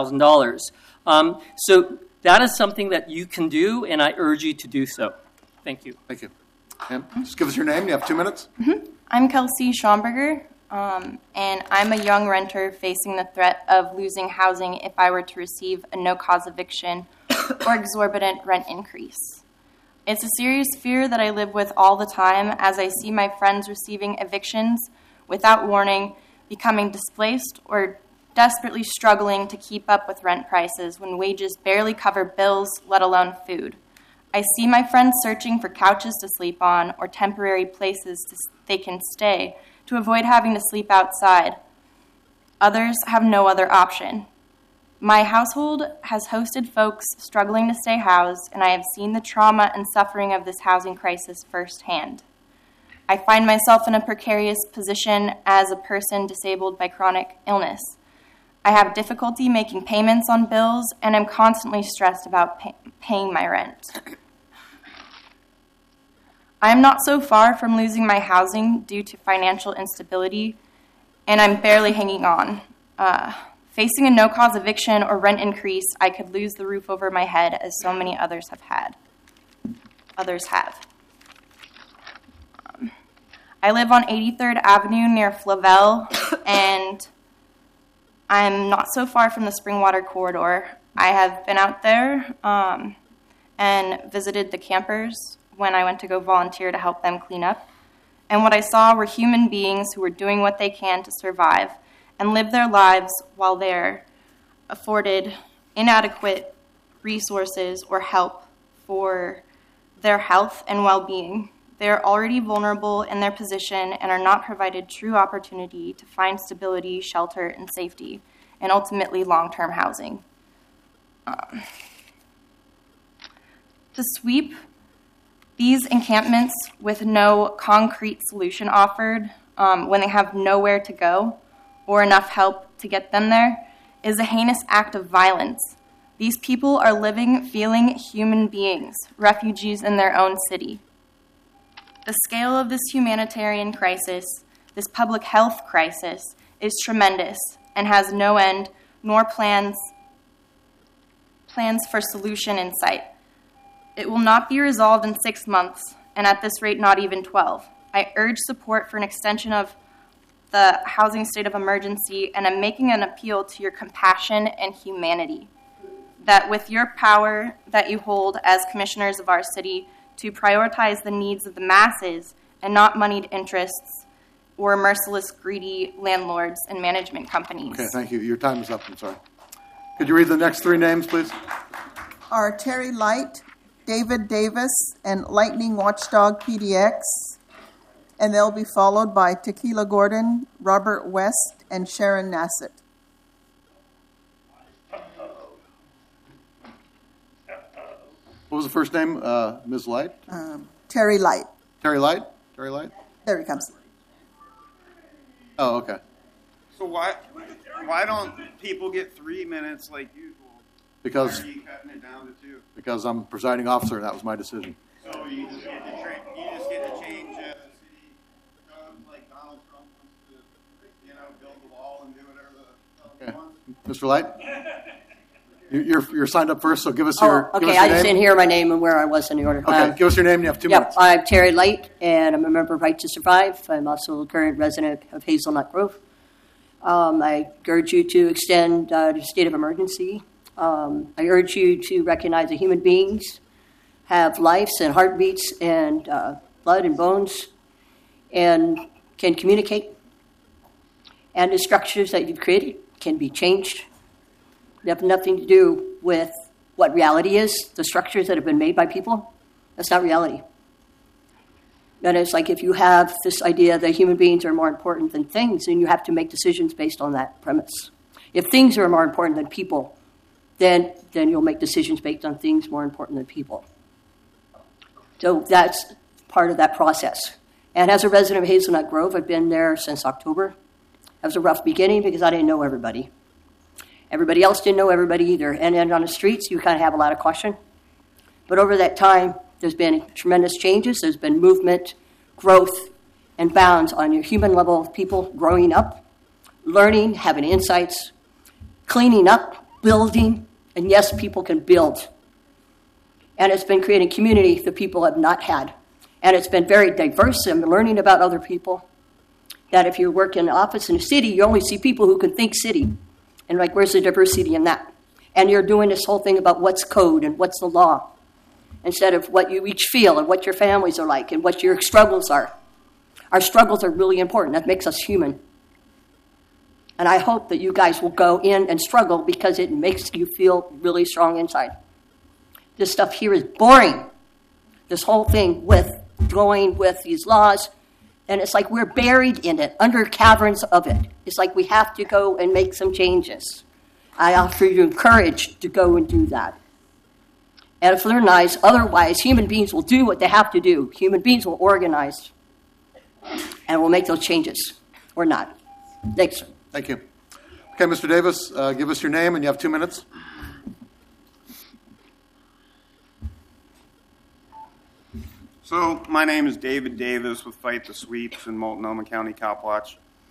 $50,000. So that is something that you can do, and I urge you to do so. Thank you. Thank you. Pam, just give us your name. You have 2 minutes. Mm-hmm. I'm Kelsey Schomberger, and I'm a young renter facing the threat of losing housing if I were to receive a no-cause eviction or exorbitant rent increase. It's a serious fear that I live with all the time as I see my friends receiving evictions without warning, becoming displaced, or desperately struggling to keep up with rent prices when wages barely cover bills, let alone food. I see my friends searching for couches to sleep on or temporary places they can stay to avoid having to sleep outside. Others have no other option. My household has hosted folks struggling to stay housed, and I have seen the trauma and suffering of this housing crisis firsthand. I find myself in a precarious position as a person disabled by chronic illness. I have difficulty making payments on bills, and I'm constantly stressed about paying my rent. I am not so far from losing my housing due to financial instability, and I'm barely hanging on. Facing a no-cause eviction or rent increase, I could lose the roof over my head, as so many others have. I live on 83rd Avenue near Flavel, and I'm not so far from the Springwater Corridor. I have been out there and visited the campers when I went to go volunteer to help them clean up. And what I saw were human beings who were doing what they can to survive and live their lives while they're afforded inadequate resources or help for their health and well-being. They're already vulnerable in their position and are not provided true opportunity to find stability, shelter, and safety, and ultimately long-term housing. To sweep these encampments with no concrete solution offered when they have nowhere to go or enough help to get them there is a heinous act of violence. These people are living, feeling human beings, refugees in their own city. The scale of this humanitarian crisis, this public health crisis, is tremendous and has no end nor plans for solution in sight. It will not be resolved in 6 months, and at this rate, not even 12. I urge support for an extension of the housing state of emergency, and I'm making an appeal to your compassion and humanity, that with your power that you hold as commissioners of our city to prioritize the needs of the masses and not moneyed interests or merciless, greedy landlords and management companies. Okay, thank you. Your time is up. I'm sorry. Could you read the next 3 names, please? Are Terry Light, David Davis, and Lightning Watchdog PDX, and they'll be followed by Tequila Gordon, Robert West, and Sharon Nassett. What was the first name? Ms. Light? Terry Light. Terry Light? Terry Light? There he comes. Oh, okay. So why don't people get 3 minutes like usual? Because why are you cutting it down to 2? Because I'm presiding officer, and that was my decision. So you just get to change the city code like Donald Trump wants to, build the wall and do whatever the hell he wants. Mr. Light? You're signed up first, so give us your okay. give us your I just name. didn't hear my name and where I was in the order. Okay, give us your name and you have 2 minutes. I'm Terry Light, and I'm a member of Right to Survive. I'm also a current resident of Hazelnut Grove. I urge you to extend the state of emergency. I urge you to recognize that human beings have lives and heartbeats and blood and bones and can communicate. And the structures that you've created can be changed. They have nothing to do with what reality is. The structures that have been made by people, that's not reality. And it's like if you have this idea that human beings are more important than things, then you have to make decisions based on that premise. If things are more important than people, then you'll make decisions based on things more important than people. So that's part of that process. And as a resident of Hazelnut Grove, I've been there since October. That was a rough beginning because I didn't know everybody. Everybody else didn't know everybody either. And then on the streets, you kind of have a lot of caution. But over that time, there's been tremendous changes. There's been movement, growth, and bounds on your human level of people growing up, learning, having insights, cleaning up, building. And yes, people can build. And it's been creating community that people have not had. And it's been very diverse and learning about other people. That if you work in an office in a city, you only see people who can think city. And like, where's the diversity in that? And you're doing this whole thing about what's code and what's the law, instead of what you each feel and what your families are like and what your struggles are. Our struggles are really important. That makes us human. And I hope that you guys will go in and struggle because it makes you feel really strong inside. This stuff here is boring. This whole thing with going with these laws. And it's like we're buried in it, under caverns of it. It's like we have to go and make some changes. I offer you courage to go and do that. And if they're nice, otherwise, human beings will do what they have to do. Human beings will organize and will make those changes, or not. Thanks. Thank you. Okay, Mr. Davis, give us your name, and you have 2 minutes. So my name is David Davis with Fight the Sweeps in Multnomah County, Cowpatch.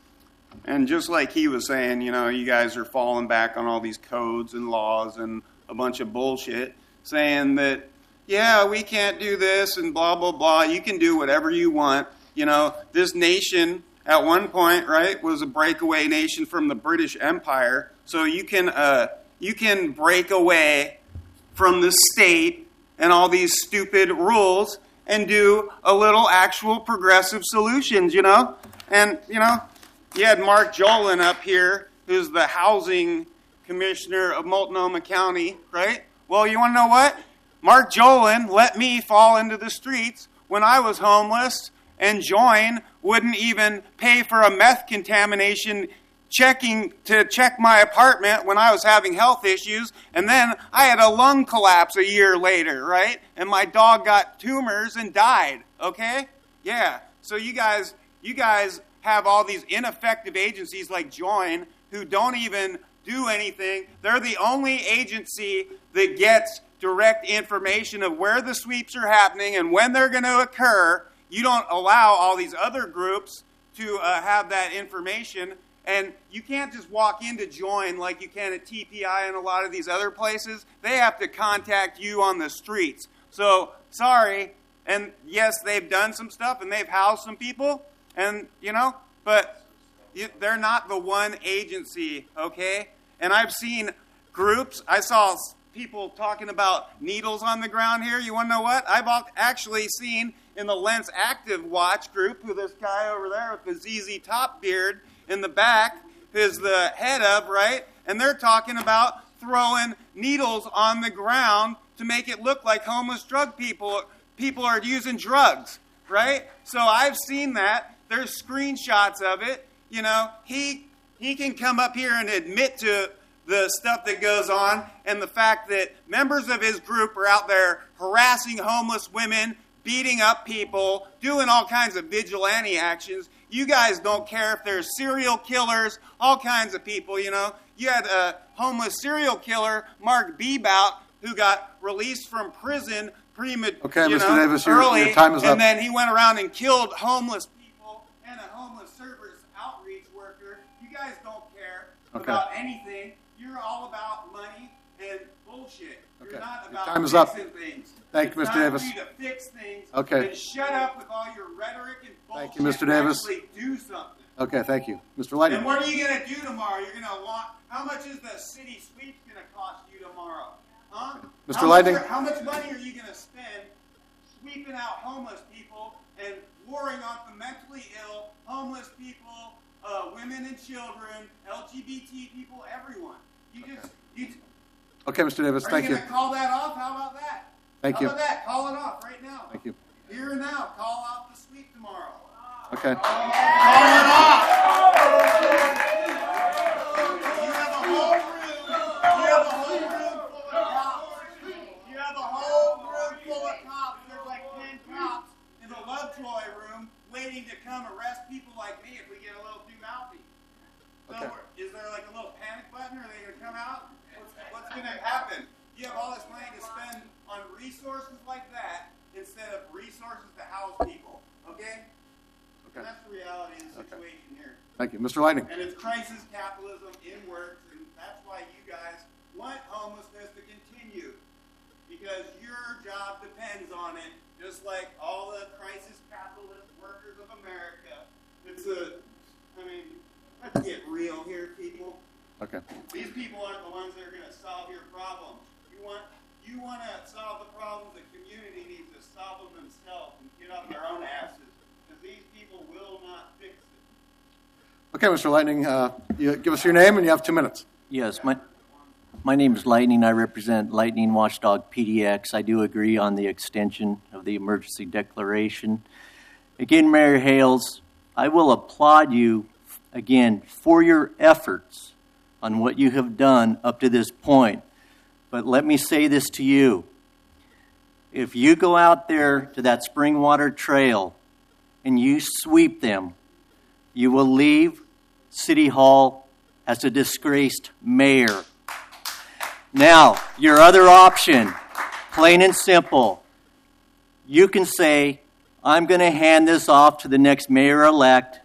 And just like he was saying, you guys are falling back on all these codes and laws and a bunch of bullshit, saying that, yeah, we can't do this and blah, blah, blah. You can do whatever you want. This nation at one point, right, was a breakaway nation from the British Empire. So you can break away from the state and all these stupid rules and do a little actual progressive solutions, And, you had Mark Jolin up here, who's the housing commissioner of Multnomah County, right? Well, you want to know what? Mark Jolin let me fall into the streets when I was homeless, and Join wouldn't even pay for a meth contamination to check my apartment when I was having health issues, and then I had a lung collapse a year later, right? And my dog got tumors and died, okay? Yeah, so you guys have all these ineffective agencies like Join who don't even do anything. They're the only agency that gets direct information of where the sweeps are happening and when they're going to occur. You don't allow all these other groups to have that information. And you can't just walk into Join like you can at TPI and a lot of these other places. They have to contact you on the streets. So, sorry. And yes, they've done some stuff and they've housed some people. And, but they're not the one agency, okay? And I've seen groups. I saw people talking about needles on the ground here. You want to know what? I've actually seen in the Lens Active Watch group, who this guy over there with the ZZ Top beard in the back is the head of, right? And they're talking about throwing needles on the ground to make it look like homeless drug people are using drugs, right? So I've seen that. There's screenshots of it. He can come up here and admit to the stuff that goes on and the fact that members of his group are out there harassing homeless women, beating up people, doing all kinds of vigilante actions. You guys don't care if there's serial killers, all kinds of people, You had a homeless serial killer, Mark Bebout, who got released from prison Mr. Davis, early, your time is up. And then he went around and killed homeless people and a homeless service outreach worker. You guys don't care about anything. You're all about money and bullshit. You're not about time is up. fixing things. Thank you, Mr. Davis. It's time for you to fix things. Okay. And shut up with all your rhetoric and bullshit. Thank you, Mr. Davis. And actually do something. Okay, thank you. Mr. Lighting. And what are you going to do tomorrow? You're going to want, how much is the city sweep going to cost you tomorrow? Huh? Mr. Lighting. How much money are you going to spend sweeping out homeless people and warring on the mentally ill, homeless people, women and children, LGBT people, everyone? Okay, Mr. Davis, thank you. Are you going to call that off? How about that? Thank you. How about that? Call it off right now. Thank you. Here and now. Call off the sweep tomorrow. Okay. Call it off. You have a whole room. You have a whole room full of cops. You have a whole room full of cops. There's like 10 cops in the Lovejoy room waiting to come arrest people like me if we get a little too mouthy. So is there like a little panic button? Are they going to come out? What's going to happen? You have all this money to spend on resources like that instead of resources to house people. Okay? And that's the reality of the situation here. Thank you. Mr. Lighting. And it's crisis capitalism in works, and that's why you guys want homelessness to continue. Because your job depends on it, just like all the crisis capitalist workers of America. Let's get real here, people. Okay. These people aren't the ones that are going to solve your problems. You want to solve the problems, the community needs to solve them themselves and get off their own asses. Because these people will not fix it. Okay, Mr. Lightning, you give us your name and you have 2 minutes. Yes, my name is Lightning. I represent Lightning Watchdog PDX. I do agree on the extension of the emergency declaration. Again, Mayor Hales, I will applaud you again for your efforts on what you have done up to this point. But let me say this to you. If you go out there to that Springwater Trail and you sweep them, you will leave City Hall as a disgraced mayor. Now, your other option, plain and simple, you can say, I'm going to hand this off to the next mayor-elect,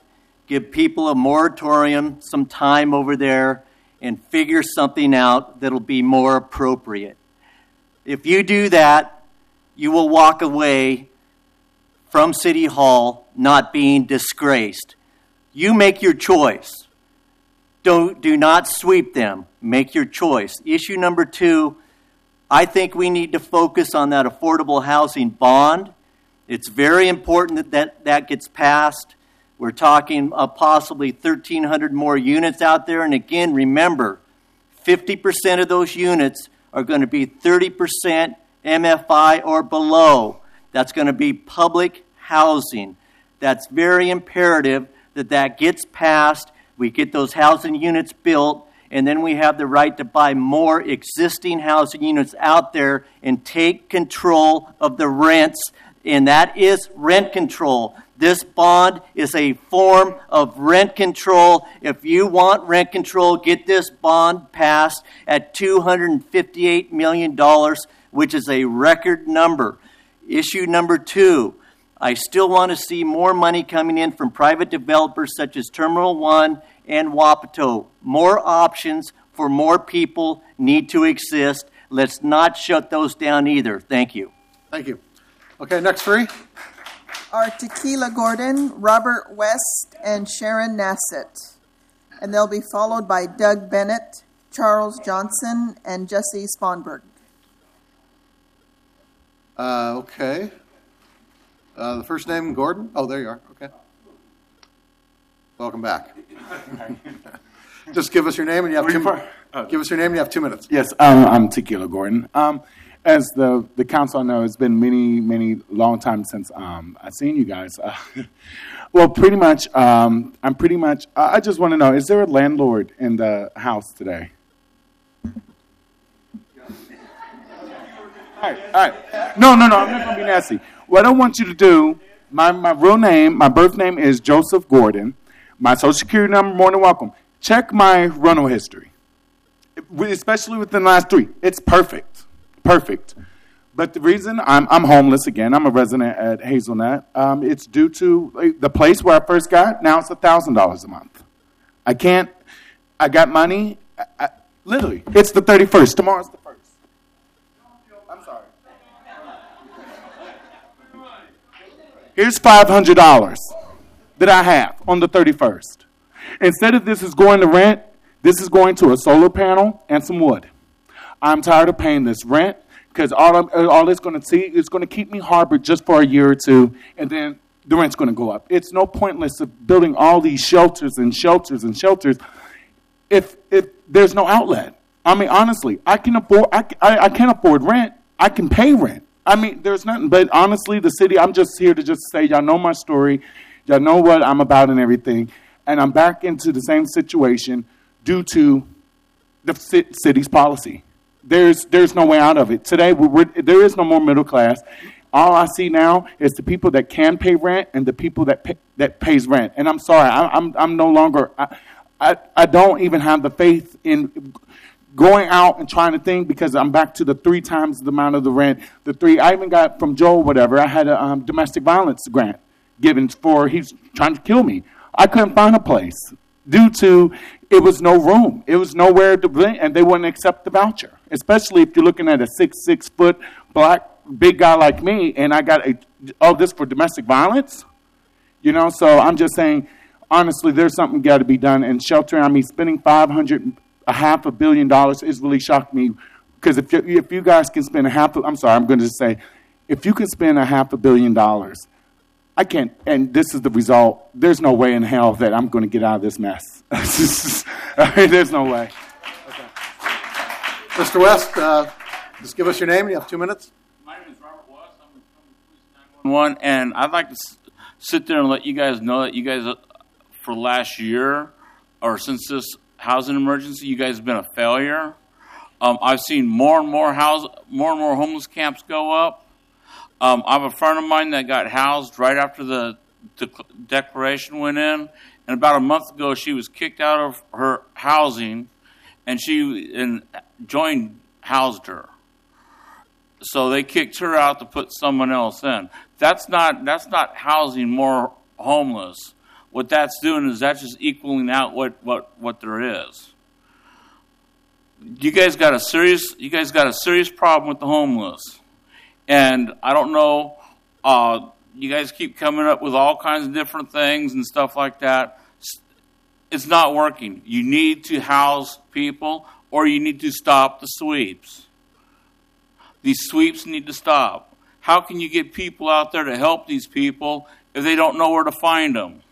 give people a moratorium, some time over there, and figure something out that'll be more appropriate. If you do that, you will walk away from City Hall not being disgraced. You make your choice. Do not sweep them. Make your choice. Issue number 2, I think we need to focus on that affordable housing bond. It's very important that gets passed. We're talking possibly 1,300 more units out there. And again, remember, 50% of those units are going to be 30% MFI or below. That's going to be public housing. That's very imperative that gets passed. We get those housing units built, and then we have the right to buy more existing housing units out there and take control of the rents, and that is rent control. This bond is a form of rent control. If you want rent control, get this bond passed at $258 million, which is a record number. Issue number 2, I still want to see more money coming in from private developers such as Terminal 1 and Wapato. More options for more people need to exist. Let's not shut those down either. Thank you. Thank you. Okay, next 3 are Tequila Gordon, Robert West, and Sharon Nassett. And they'll be followed by Doug Bennett, Charles Johnson, and Jesse Sponberg. Okay. The first name, Gordon? Oh, there you are. Okay. Welcome back. Just give us your name and you have 2 minutes. Yes, I'm Tequila Gordon. As the council know, it's been many long time since I've seen you guys. Well, pretty much, I just want to know, is there a landlord in the house today? All right. No, I'm not going to be nasty. What I want you to do, my real name, my birth name is Joseph Gordon. My social security number, more than welcome. Check my rental history, especially within the last 3. It's perfect. But the reason I'm homeless again, I'm a resident at Hazelnut, it's due to the place where I first got, now it's $1,000 a month. I got money, literally, it's the 31st, tomorrow's the 1st. I'm sorry. Here's $500 that I have on the 31st. Instead of this is going to rent, this is going to a solar panel and some wood. I'm tired of paying this rent because all it's going to see is going to keep me harbored just for a year or 2, and then the rent's going to go up. It's no pointless of building all these shelters if there's no outlet. I mean, honestly, I can't afford rent. I can pay rent. I mean, there's nothing. But honestly, the city, I'm just here to just say, y'all know my story. Y'all know what I'm about and everything. And I'm back into the same situation due to the city's policy. There's no way out of it. Today, there is no more middle class. All I see now is the people that can pay rent and the people that pays rent. And I'm sorry, I'm no longer. I don't even have the faith in going out and trying to think, because I'm back to the 3 times the amount of the rent. I even got from Joel, whatever. I had a domestic violence grant given for he's trying to kill me. I couldn't find a place due to it was no room. It was nowhere to rent, and they wouldn't accept the voucher. Especially if you're looking at a 6 foot black big guy like me, and I got this for domestic violence. So I'm just saying, honestly, there's something got to be done. And sheltering, I mean, spending $500 million is really shocked me. Because if you guys can spend if you can spend $500 million, I can't, and this is the result. There's no way in hell that I'm going to get out of this mess. There's no way. Okay. Mr. West, just give us your name. You have 2 minutes. My name is Robert West. I'm from Police 911, and I'd like to sit there and let you guys know that you guys, for last year, or since this housing emergency, you guys have been a failure. I've seen more and more homeless camps go up. I have a friend of mine that got housed right after the declaration went in, and about a month ago she was kicked out of her housing, and Joint housed her. So they kicked her out to put someone else in. That's not housing more homeless. what that's doing is that's just equaling out what there is. You guys got a serious problem with the homeless, and I don't know. You guys keep coming up with all kinds of different things and stuff like that. It's not working. You need to house people, or you need to stop the sweeps. These sweeps need to stop. How can you get people out there to help these people if they don't know where to find them?